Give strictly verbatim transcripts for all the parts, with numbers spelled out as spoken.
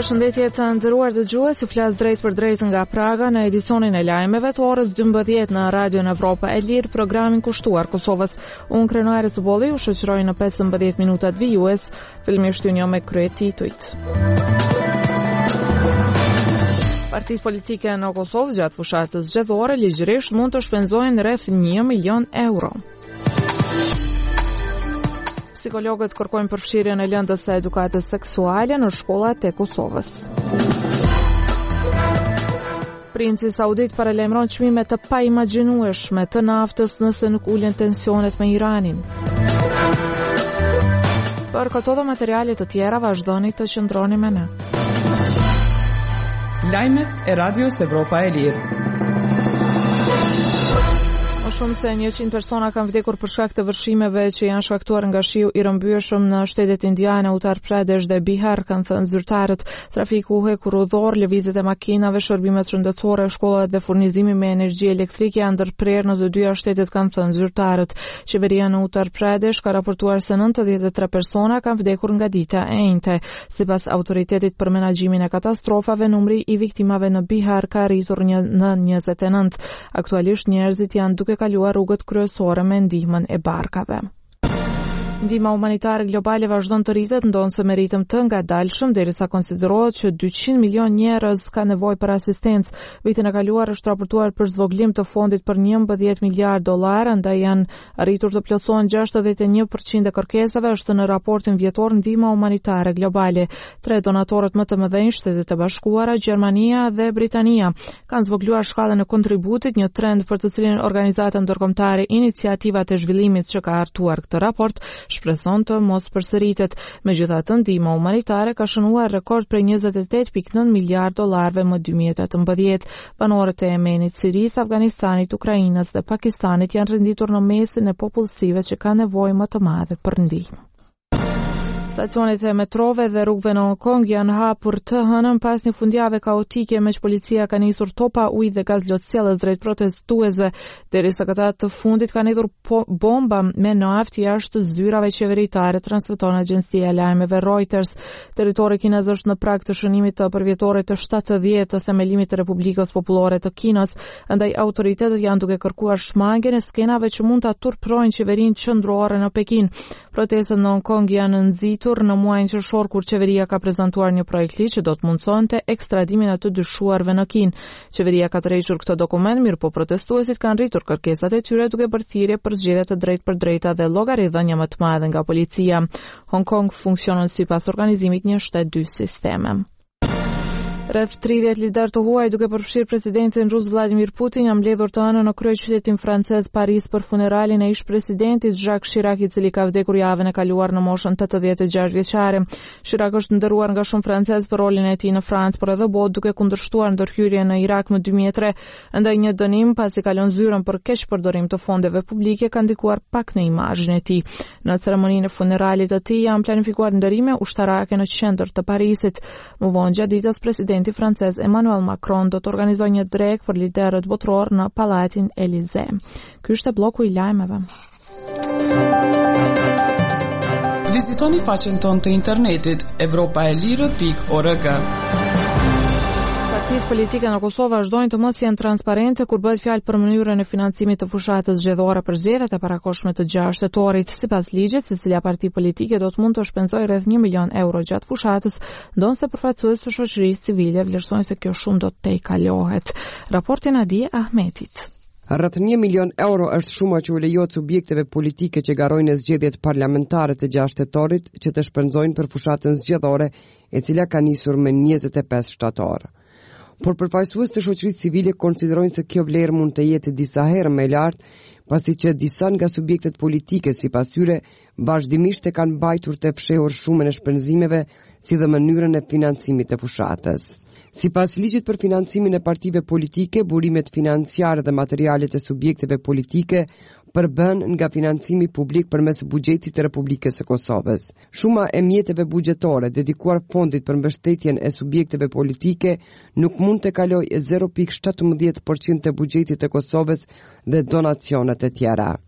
Përshëndetje të nderuar dëgjues, ju flas drejt për drejt nga Praga në edicionin e lajmeve të orës dymbëdhjetë në Radio Evropa e Lirë, programin kushtuar Kosovës. Unë Krenuare Zubolli ju shoqëroj në pesëmbëdhjetë minutat vijues, fillimisht ju njoh me kryet titujt. Partitë politike në Kosovë gjatë fushatës zgjedhore ligjërisht mund të shpenzojnë rreth një milion euro. Psikologët kërkojnë përfshirjen e lëndës së edukatës seksuale në shkollat e Kosovës. Princi Saudit paralajmëron çmime të paimagjinueshme të naftës nëse nuk ulen tensionet me Iranin. Për këto dhe materiale të tjera vazhdoni të qëndroni me ne. Lajmet e Radios Evropa e Lirë. Shumë se njëqind persona kanë vdekur për shkak të vërshimeve që janë shkaktuar nga shiu i rrëmbyeshëm në shtetet indiane, Uttar Pradesh dhe Bihar, kanë thënë zyrtarët. Trafiku u hekur rrugor, lëvizjet e makinave, shërbimet shëndetësore, shkollat dhe furnizimi me energji elektrike janë ndërprerë në të dyja shtetet, kanë thënë zyrtarët. Qeveria në Uttar Pradesh ka raportuar se nëntëdhjetë e tre persona kanë vdekur nga dita e njëjte. Sipas autoritetit për menaxhimin e katastrofave, numri i viktimave në Bihar ka arritur në njëzet e nëntë. Aktualisht njerëzit janë duke kaluar rrugët kryesore me ndihmën e barkave. Ndihma humanitare globale vazhdon të rritet, ndonse me ritëm të ngadalshëm, derisa konsiderohet që dyqind milion njerëz ka nevojë për asistencë. Vitin e kaluar është raportuar për zvoglim të fondit për njëmbëdhjetë miliardë dollar, ndaj janë arritur të plotësohen gjashtëdhjetë e një përqind e kërkesave, është në raportin vjetor Ndihma humanitare globale. Tre donatorët më të mëdhenj, Shtetet e Bashkuara, Gjermania dhe Britania, kanë zvogluar shkallën e kontributit, një trend për të cilin organizata ndërkombëtare Iniciativat e Zhvillimit që ka hartuar këtë raport shpreson të mos përsëritet. Megjithatë, ndihma humanitare ka shënuar rekord prej njëzet e tetë pikë nëntë miliardë dollarëve më dy mijë e tetëmbëdhjetë. Banorët e Yemenit, Sirisë, Afganistanit, Ukrainës dhe Pakistanit janë renditur në mesin e popullsive që ka nevojë më të madhe për ndihmë. Stacionet e metrove dhe rrugëve në Hong Kong janë hapur të hënën pas një fundjavë kaotike me që policia ka nisur topa ujë dhe gaz lotësielës drejt protestuesve, derisa këta të fundit kanë hedhur po bomba me naftë jashtë zyrave qeveritare, transmeton agjencia e lajmeve Reuters. Territori kinez është në prag të shënimit të përvjetorit të shtatëdhjetë të themelimit të Republikës Popullore të Kinës, ndaj autoritetet janë duke kërkuar shmangjen e skenave që mund ta turprojnë qeverinë qendrore në Pekin. Protestat në Hong Kong janë nxitur në muajin qershor kur qeveria ka prezantuar një projekt ligj që do të mundsonte ekstradimin e të dyshuarve në Kinë. Qeveria ka tërhequr këtë dokument, mirë po protestuesit kanë rritur kërkesat e tyre duke bërë thirrje për zgjedhje të drejtpërdrejta dhe llogaridhënie më të madhe nga policia. Hong Kong funksionon sipas organizimit një shtet dy sisteme. Rreth tridhjetë lider të huaj duke përfshirë presidentin rus Vladimir Putin janë mbledhur të hënën në kryeqytetin francez Paris për funeralin e ish-presidentit Jacques Chirac, i cili ka vdekur javën e kaluar në moshën tetëdhjetë e gjashtë vjeçare. Chirac është nderuar nga shumë francezë për rolin e tij në Francë, por edhe botë duke kundërshtuar ndërhyrjen në Irak më dy mijë e tre, ndaj një dënim pasi kalon zyrën për keq përdorim të fondeve publike ka ndikuar pak në imazhin e tij. Në ceremoninë e funeralit të tij janë planifikuar ndërime ushtarake në qendër të Parisit. Më vonë gjatë ditës presidenti francez Emmanuel Macron do të organizojë një drekë për liderët botror në Pallatin Elysee. Ky është bloku i lajmeve. Vizitoni faqen tonë të internetit evropa e lirë pikë org. Partitë politike në Kosovë vazhdojnë të mos janë transparente kur bëhet fjalë për mënyrën e financimit të fushatës zgjedhore për zgjedhjet e parakohshme të gjashtë shtatorit. Sipas ligjit, secila parti politike do të mund të shpenzojë rreth një milion euro gjatë fushatës, ndonse përfaqësues të shoqërisë civile vlerësojnë se kjo shumë do të tejkalohet. Raporti Nadia Ahmetit. Rreth një milion euro është shuma që u lejohet subjekteve politike që garojnë zgjedhjet parlamentare të gjashtë shtatorit që të shpenzojnë për fushatën zgjedhore, e cila ka nisur me njëzet e pesë shtator. Por përfaqësues të shoqërisë civile konsiderojnë se kjo vlerë mund të jetë disa herë më e lartë, pasi që disa nga subjektet politike sipas tyre vazhdimisht e kanë mbajtur të fshehur shumën e shpenzimeve si dhe mënyrën e financimit të fushatës. Sipas ligjit për financimin e partive politike, burimet financiare dhe materialet e subjekteve politike përbën nga financimi publik përmes buxhetit të Republikës së Kosovës. Shuma e mjeteve buxhetore dedikuar fondit për mbështetjen e subjekteve politike nuk mund të kalojë zero pikë shtatëmbëdhjetë përqind të buxhetit të Kosovës dhe donacionet e tjera.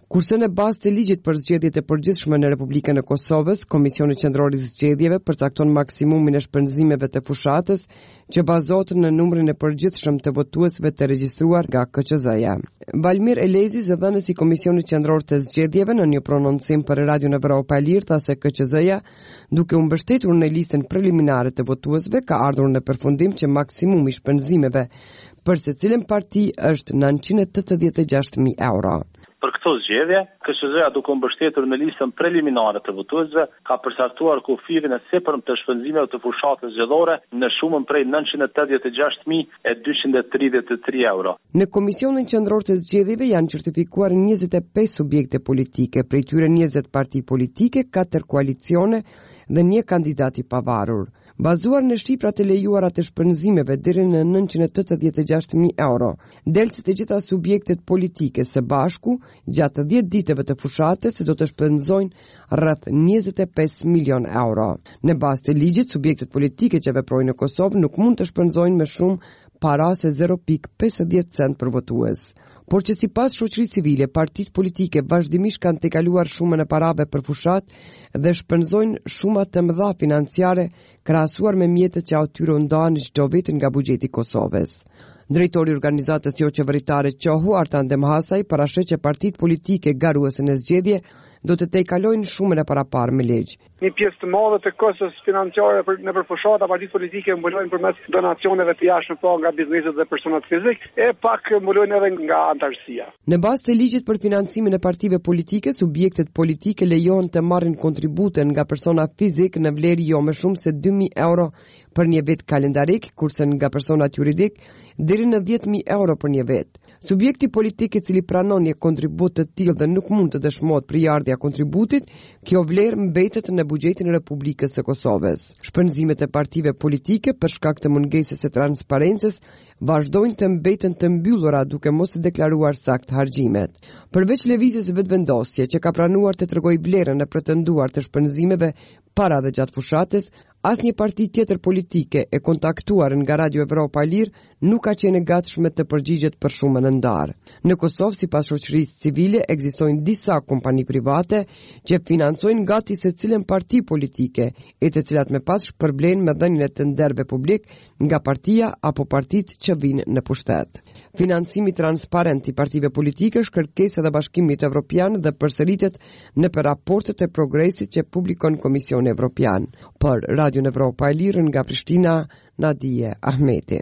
Kurse në bazë të ligjit për zgjedhjet e përgjithshme në Republikën e Kosovës, Komisioni Qendror i Zgjedhjeve përcakton maksimumin e shpenzimeve të fushatës që bazohet në numrin e përgjithshëm të votuesve të regjistruar nga K Q Z-ja. Valmir Elezi, zëdhënës i Komisionit Qendror të Zgjedhjeve, në një prononcim për Radion Evropa e Lirë, tha se K Q Z-ja, duke u mbështetur në listën preliminare të votuesve, ka ardhur në përfundim që maksimumi i shpenzimeve për secilën parti është nëntëqind e tetëdhjetë e gjashtë mijë euro. Për këto zgjedhje, K Q Z-ja duke mbështetur në listën preliminare të votuesve, ka përcaktuar kufirin e sipërm të shpenzimeve të fushatës zgjedhore në shumën prej nëntëqind e tetëdhjetë e gjashtë mijë e dyqind e tridhjetë e tre euro. Në Komisionin Qendror të Zgjedhjeve janë certifikuar njëzet e pesë subjekte politike, prej tyre njëzet parti politike, katër koalicione dhe një kandidat i pavarur. Bazuar në shifrat e lejuara të shpenzimeve deri në nëntëqind e tetëdhjetë e gjashtë mijë euro, del se të gjitha subjektet politike së bashku gjatë dhjetë ditëve të fushatës do të shpenzojnë rreth njëzet e pesë milion euro. Në bazë të ligjit, subjektet politike që veprojnë në Kosovë nuk mund të shpenzojnë më shumë para se zero pikë pesëdhjetë cent për votues. Por që sipas shoqërisë civile, partitë politike vazhdimisht kanë tejkaluar shumën e parave për fushat dhe shpenzojnë shuma të mëdha financiare krahasuar me mjetet që atyre u ndahen çdo vit nga buxheti i Kosovës. Drejtori i organizatës jo qeveritare Qohu, Artan Demhasaj, parasheh që partitë politike garuese në zgjedhje do të tejkalojnë shumën e paraparë me ligj. Një pjesë të madhe të kostës financiare për në përfushata partitë politike mbulojnë përmes donacioneve të jashtme pa nga bizneset dhe personat fizik, e pak mbulojnë edhe nga antarësia. Në bazë të ligjit për financimin e partive politike, subjektet politike lejohen të marrin kontribute nga persona fizik në vlerë jo më shumë se dy mijë euro për një vit kalendarik, kurse nga personat juridik deri në dhjetë mijë euro për një vit. Subjekti politik i cili pranon një kontribut të tillë dhe nuk mund të dëshmohet përjardhja e kontributit, kjo vlerë mbetet në buxhetin e Republikës së Kosovës. Shpenzimet e partive politike për shkak të mungesës së transparencës vazhdojnë të mbeten të mbyllura duke mos i deklaruar sakt harxhimet. Përveç lëvizjes vetëvendosje që ka pranuar të tregojë vlerën e pretenduar të shpenzimeve para dhe gjatë fushatës, asnjë parti tjetër politike e kontaktuar nga Radio Evropa e Lirë nuk ka qenë e gatshme të përgjigjet për shumën e ndarë. Në Kosovë, sipas shoqërisë civile, ekzistojnë disa kompani private që financojnë gati secilën parti politike, e të cilat me pas shpërblen me dhënien e tenderëve publik nga partia apo partitë që vinë në pushtet. Financimi transparent i partive politike është kërkesë e Bashkimit Evropian dhe përsëritet në për raportet e progresit që publikon Komisioni Evropian. Për Radio Evropa e Lirë nga Prishtina, Nadije Ahmeti.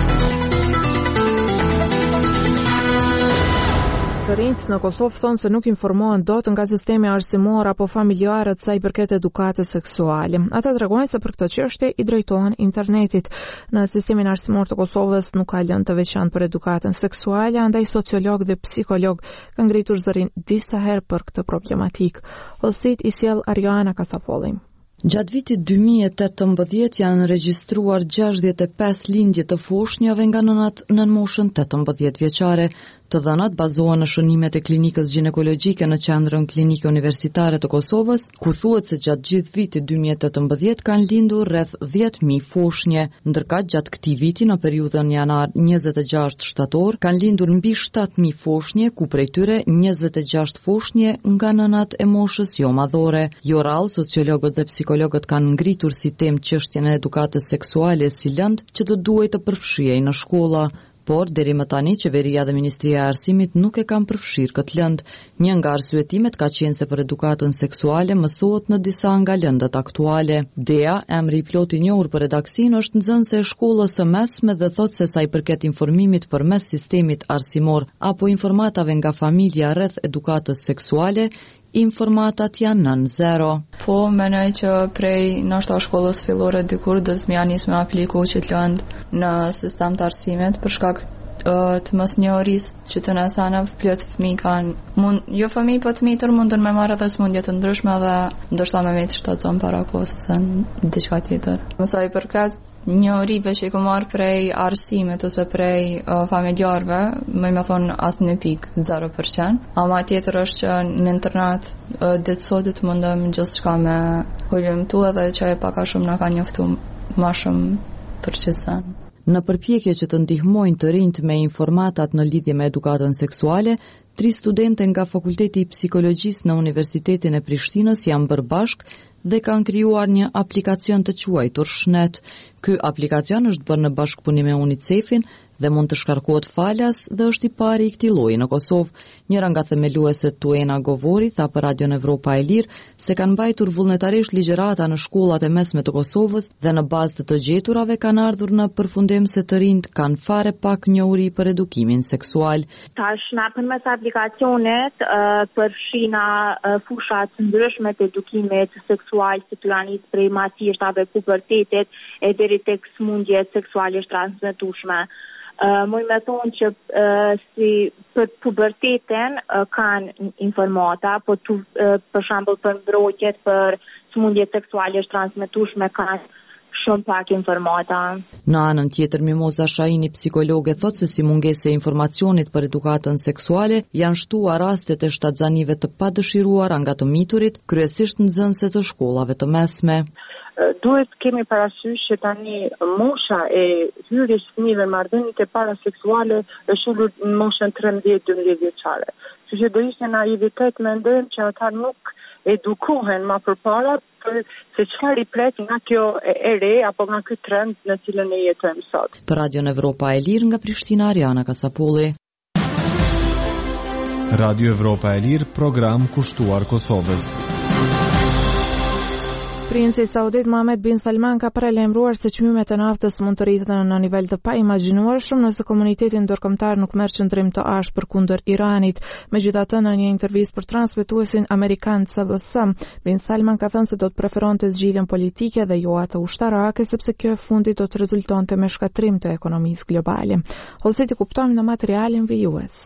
Të rinjt në Kosovë thonë se nuk informohen dot nga sistemi arsimor apo familjar sa i përket edukatës seksuale. Ata tregojnë se për këtë çështje i drejtohen internetit. Në sistemin arsimor të Kosovës nuk ka lëndë të veçantë për edukatën seksuale, andaj sociolog dhe psikolog kanë ngritur zërin disa herë për këtë problematik. Hosit i sjell Ariana Kasafolli. Gjatë vitit dy mijë e tetëmbëdhjetë janë regjistruar gjashtëdhjetë e pesë lindje të foshnjave nga nënat nën moshën tetëmbëdhjetë vjeçare. Të dhënat bazohen në shënimet e klinikës ginekologjike në qendrën klinike universitare të Kosovës, ku thuhet se gjatë gjithë vitit dy mijë e tetëmbëdhjetë kanë lindur rreth dhjetë mijë foshnje, ndërka gjatë këtij viti në periudhën janar njëzet e gjashtë shtator kanë lindur mbi shtatë mijë foshnje, ku prej tyre njëzet e gjashtë foshnje nga nënat e moshës jo madhore. Jo rrallë, sociologët dhe psikologët kanë ngritur si temë çështjen e edukatës seksuale si lëndë që të duhej të përfshihej në shkolla. Por, deri më tani, qeveria dhe Ministria e Arsimit nuk e kanë përfshirë këtë lëndë. Një nga arsyetimet ka qenë se për edukatën seksuale mësohet në disa nga lëndët aktuale. Dea, emri i plot i njohur për redaksin, është nxënëse e shkollës së mesme dhe thotë se sa i përket informimit përmes sistemit arsimor apo informatave nga familja rreth edukatës seksuale, informatat janë nën zero. Po, menoj që prej nështë a shkollës fillore dikur do të mja njës me apliku që të lëndë në sistem të arsimit, për shkak uh, të mos njohurisë që të nësanëv plot fëmijë kanë, mund, jo fëmijë po të mitër mundën me marrë dhe smundje të ndryshme dhe ndoshta me me të shtatëson para kohës ose në diçka tjetër. Mësoj përket njohurive që i ku marrë prej arsimit ose prej uh, familjarve, më me thonë asë në pikë zero përqind, ama tjetër është që në internet uh, ditë sotit mundëm gjithë shka me hullum tu edhe që e paka shumë në ka njoftu ma shumë për qëtësen. Në përpjekje që të ndihmojnë të rinjt me informatat në lidhje me edukatën seksuale, tri studente nga Fakulteti i Psikologjisë në Universitetin e Prishtinës janë bërë bashkë dhe kanë krijuar një aplikacion të quajtur Shnet. Ky aplikacion është bërë në bashkëpunim me UNICEF-in dhe mund të shkarkohet falas dhe është i pari i këtij lloji në Kosovë. Njëra nga themelueset Tuena Govori tha për Radion Evropa e Lirë se kanë mbajtur vullnetarisht ligjërata në shkollat e mesme të Kosovës dhe në bazë të të gjeturave kanë ardhur në përfundim se të rinjt kanë fare pak njohuri për edukimin seksual. Tash na përmes aplikacionit uh, përfshina uh, fusha të ndryshme të edukimit seksual që të janë prej masishtave pubertetit e deri tek smundjet seksualisht transmetueshme. Uh, Muj me thonë që uh, si për pubertetin uh, kanë informata, po tu, uh, për shembull për mbrojtjet, për smundjet seksualisht transmetueshme kanë shumë pak informata. Në anën tjetër, Mimoza Shaini, psikologe, thot se si mungese e informacionit për edukatën seksuale janë shtuar rastet e shtatzanive të padëshiruara nga të miturit, kryesisht nxënëse të shkollave të mesme. Duhet kemi parasysh që tani mosha e hyrjes fëmijëve në marrëdhëniet e para seksuale është ulur në moshën tridhjetë dymbëdhjetë vjeçare. Kështu që do ishte naivitet mendojmë që ata nuk edukohen më përpara për se çfarë i pret nga kjo e re apo nga ky trend në cilën ne jetojmë sot. Për Radion Evropa e Lirë nga Prishtina, Ariana Kasapulli. Radio Evropa e Lirë, program kushtuar Kosovës. Princi Saudit Mohammed bin Salman ka paralajmëruar se çmimet e naftës mund të rriten në nivel të paimagjinueshëm nëse komuniteti ndërkombëtar nuk merr qendrim të ashpër kundër Iranit. Megjithatë, në një intervistë për transmetuesin amerikan C B S, bin Salman ka thënë se do të preferonte zgjidhjen politike dhe jo atë ushtarake, sepse kjo e fundit do të rezultonte me shkatrim të ekonomisë globale. Hollësi kuptojmë në materialin vijues.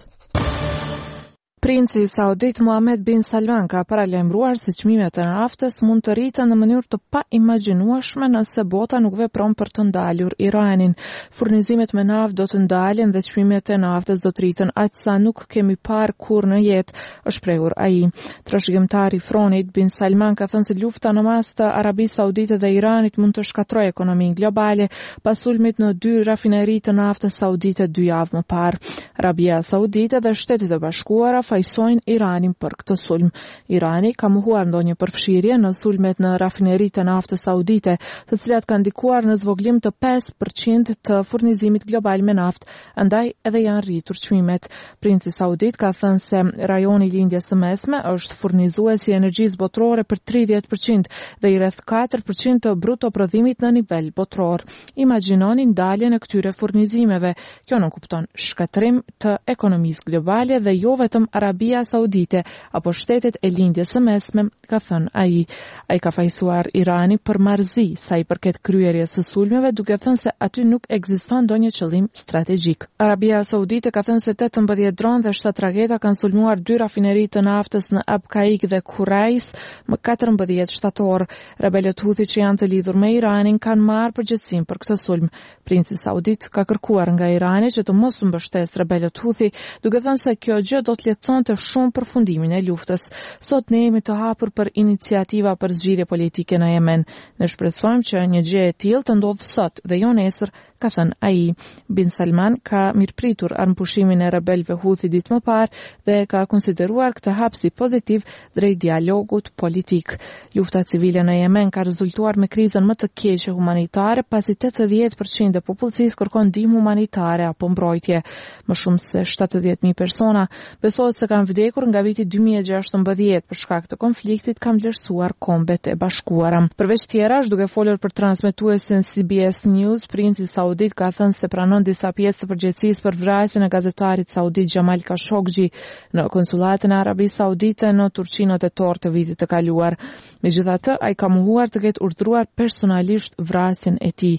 Princi Saudit Mohammed bin Salman ka paralajmëruar se çmimet e naftës mund të rriten në mënyrë të paimagjinueshme nëse bota nuk vepron për të ndalur Iranin. Furnizimet me naftë do të ndalen dhe çmimet e naftës do të rriten aq sa nuk kemi parë kurrë në jetë, është shprehur ai. Trashëgimtari i fronit bin Salman ka thënë se lufta në mes të Arabisë Saudite dhe Iranit mund të shkatërrojë ekonominë globale pas sulmit në dy rafineri të naftës saudite dy javë më parë. Arabia Saudite dhe Shtetet e Bashkuara fajsojnë Iranin për këtë sulm. Irani ka mohuar ndonjë përfshirje në sulmet në rafineritë e naftës saudite, të cilat kanë ndikuar në zvoglim të pesë përqind të furnizimit global me naftë, andaj edhe janë rritur çmimet. Princi Saudit ka thënë se rajoni i lindjes së mesme është furnizues i energjisë botërore për tridhjetë përqind dhe i rreth katër përqind të bruto prodhimit në nivel botror. Imagjinoni ndaljen e këtyre furnizimeve. Kjo nuk kupton shkatrim të ekonomisë globale dhe jo vetëm Arabia Saudite apo shtetet e lindjes së mesme, ka thënë ai. Ai ka fajsuar Irani për marrëzi sa i përket kryerjes së sulmeve, duke thënë se aty nuk ekziston ndonjë qëllim strategjik. Arabia Saudite ka thënë se tetëmbëdhjetë dronë dhe shtatë raketa kanë sulmuar dy rafineri të naftës në Abqaiq dhe Kurais më katërmbëdhjetë shtator. Rebelët Huthi që janë të lidhur me Iranin kanë marrë përgjegjësinë për këtë sulm. Princi Saudit ka kërkuar nga Irani që të mos u mbështesë rebelët Huthi, duke thënë se kjo gjë do të lehtësonte shumë përfundimin e luftës. Sot ne jemi të hapur për iniciativa për zgjidhje politike në Yemen. Ne shpresojmë që një gjë e tillë të ndodhë sot dhe jo nesër, ka thënë ai. Bin Salman ka mirëpritur armëpushimin e rebelëve Houthi ditë më parë dhe ka konsideruar këtë hap si pozitiv drejt dialogut politik. Lufta civile në Yemen ka rezultuar me krizën më të keqe humanitare, pasi tetëdhjetë përqind e popullsisë kërkon ndihmë humanitare apo mbrojtje. Më shumë se shtatëdhjetë mijë persona besohet se kanë vdekur nga viti dy mijë e gjashtëmbëdhjetë për shkak të konfliktit, ka vlerësuar Kombet e Bashkuara. Përveç tjerash, duke folur për transmetuesin C B S News, princi Saudit ka thënë se pranon disa pjesë të përgjegjësisë për vrasjen e gazetarit saudit Jamal Khashoggi në konsulatën e Arabisë Saudite në Turqi në tetor të vitit të kaluar. Megjithatë, ai ka mohuar të ketë urdhëruar personalisht vrasjen e tij.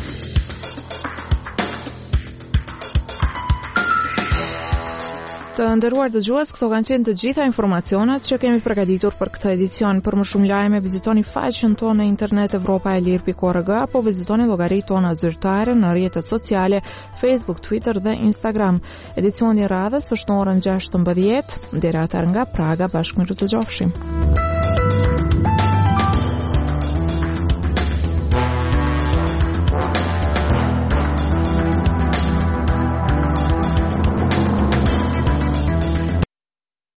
Të nderuar dëgjues, këto kanë qenë të gjitha informacionet që kemi përgatitur për këtë edicion. Për më shumë lajme, vizitoni faqen tonë në internet evropa e lirë pikë org apo vizitoni llogaritë tona zyrtare në rrjetet sociale Facebook, Twitter dhe Instagram. Edicioni i radhës është në orën gjashtëmbëdhjetë. Deri atëherë nga Praga, bashkë me të dëgjofshim.